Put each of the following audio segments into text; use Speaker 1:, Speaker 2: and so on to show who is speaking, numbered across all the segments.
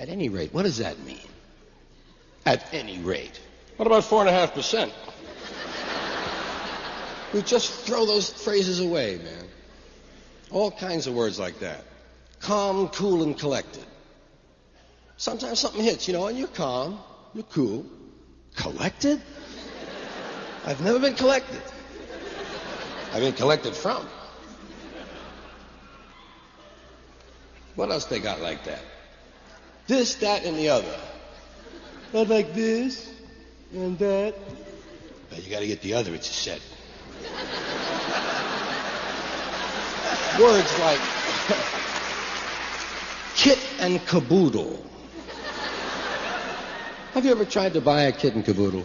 Speaker 1: At any rate, what does that mean? At any rate.
Speaker 2: What about 4.5%?
Speaker 1: We just throw those phrases away, man. All kinds of words like that. Calm, cool, and collected. Sometimes something hits, and you're calm, you're cool. Collected? I've never been collected. I've been collected from. What else they got like that? This, that, and the other. Not like this and that. But you gotta get the other, it's a set. Words like kit and caboodle. Have you ever tried to buy a kit and caboodle?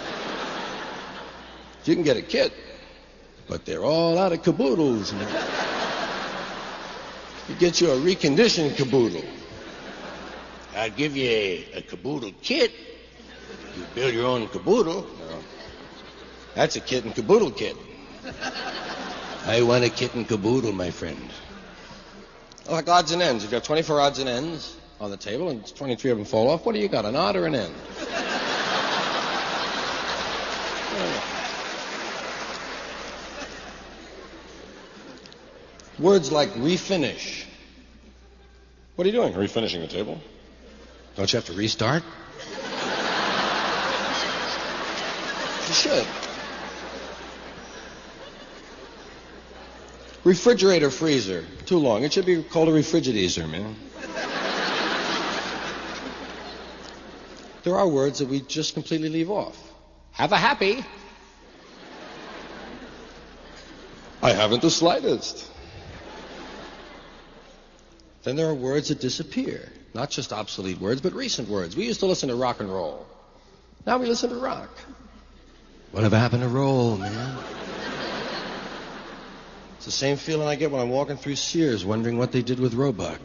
Speaker 1: You can get a kit, but they're all out of caboodles now. You get you a reconditioned caboodle. I'll give you a caboodle kit. You build your own caboodle. No. That's a kit and caboodle kit. I want a kit and caboodle, my friend. Like odds and ends. You've got 24 odds and ends on the table, and 23 of them fall off. What do you got, an odd or an end? Words like refinish.
Speaker 2: What are you doing? Refinishing the table?
Speaker 1: Don't you have to restart? You should. Refrigerator, freezer. Too long. It should be called a refrigerator, man. There are words that we just completely leave off. Have a happy.
Speaker 2: I haven't the slightest.
Speaker 1: Then there are words that disappear. Not just obsolete words, but recent words. We used to listen to rock and roll. Now we listen to rock. Whatever happened to roll, man? It's the same feeling I get when I'm walking through Sears wondering what they did with Roebuck.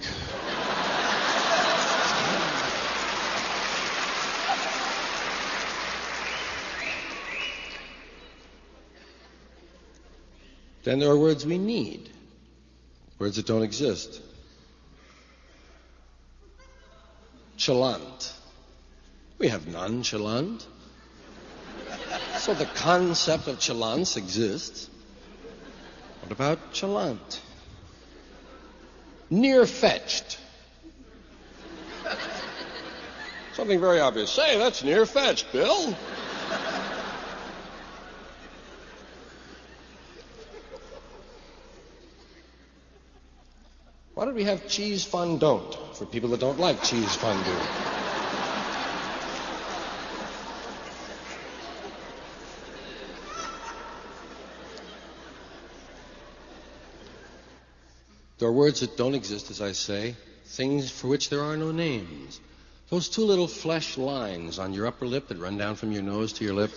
Speaker 1: Then there are words we need. Words that don't exist. Chalant. We have nonchalant. So the concept of chalance exists. What about chalant? Near-fetched.
Speaker 2: Something very obvious. Say, that's near-fetched, Bill.
Speaker 1: Why don't we have cheese fondant for people that don't like cheese fondue? There are words that don't exist, as I say, things for which there are no names. Those two little flesh lines on your upper lip that run down from your nose to your lip.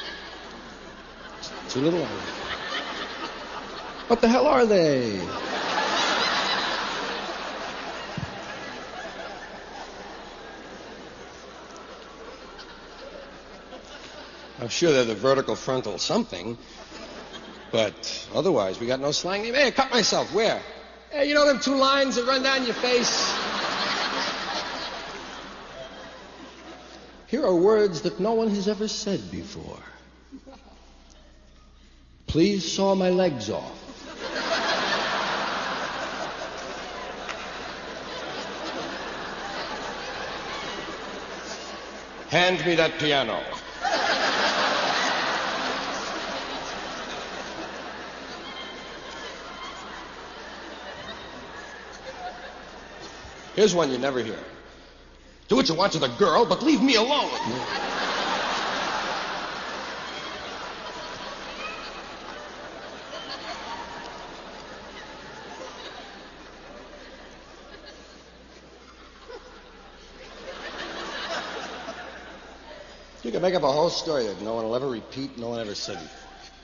Speaker 1: Two little lines. What the hell are they? I'm sure they're the vertical frontal something, but otherwise we got no slang name. Hey, I cut myself. Where? Hey, you know them two lines that run down your face? Here are words that no one has ever said before. Please saw my legs off.
Speaker 2: Hand me that piano.
Speaker 1: Here's one you never hear. Do what you want to the girl, but leave me alone. You can make up a whole story that no one will ever repeat, no one ever said before.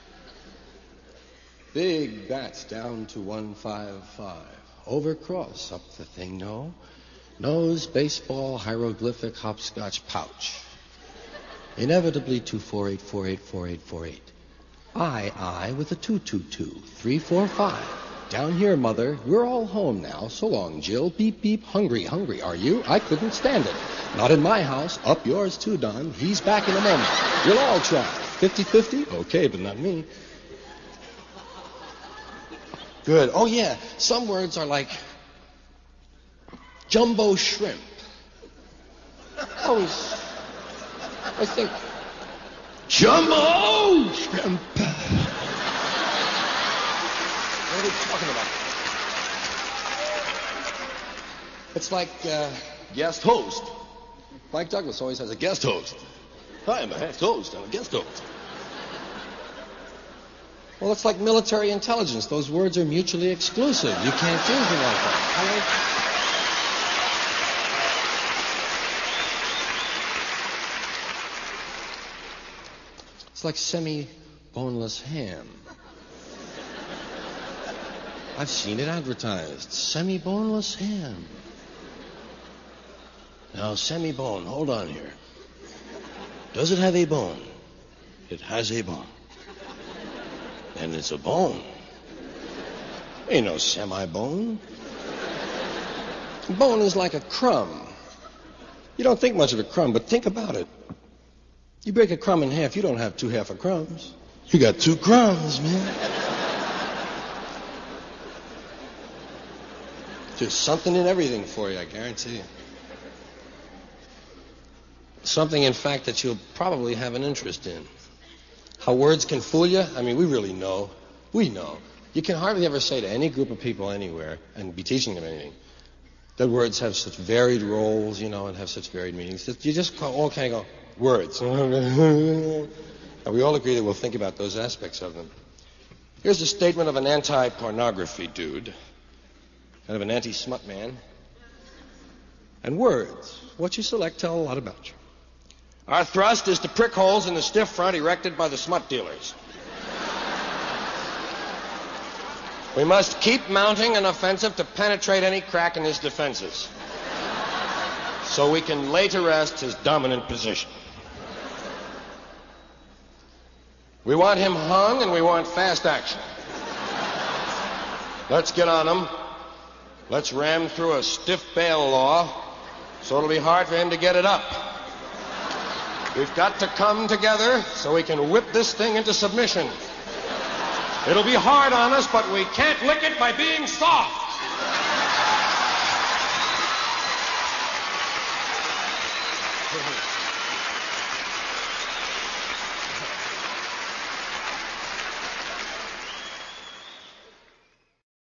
Speaker 1: Big bats down to 155. Overcross, up the thing, no. Nose, baseball, hieroglyphic, hopscotch, pouch. Inevitably 248484848. I with a 222. 345. Down here, Mother. We're all home now. So long, Jill. Beep, beep. Hungry, hungry. Are you? I couldn't stand it. Not in my house. Up yours, too, Don. He's back in a moment. We'll all try. 50-50? Okay, but not me. Good. Oh, yeah. Some words are like jumbo shrimp. I think jumbo shrimp. What are we talking about? It's like guest host. Mike Douglas always has a guest host. Hi, I'm a guest host. I'm a guest host. Well, it's like military intelligence. Those words are mutually exclusive. You can't do anything like that. It's like semi-boneless ham. I've seen it advertised. Semi-boneless ham. Now, semi-bone, hold on here. Does it have a bone? It has a bone. And it's a bone. Ain't no semi-bone. Bone is like a crumb. You don't think much of a crumb, but think about it. You break a crumb in half, you don't have 2 half a crumbs. You got 2 crumbs, man. There's something in everything for you, I guarantee you. Something, in fact, that you'll probably have an interest in. How words can fool you? I mean, we really know. We know. You can hardly ever say to any group of people anywhere and be teaching them anything that words have such varied roles, and have such varied meanings. That you just all kind of go, words. And we all agree that we'll think about those aspects of them. Here's a statement of an anti-pornography dude. Kind of an anti-smut man. And words, what you select tell a lot about you. Our thrust is to prick holes in the stiff front erected by the smut dealers. We must keep mounting an offensive to penetrate any crack in his defenses, so we can lay to rest his dominant position. We want him hung and we want fast action. Let's get on him. Let's ram through a stiff bail law so it'll be hard for him to get it up. We've got to come together so we can whip this thing into submission. It'll be hard on us, but we can't lick it by being soft.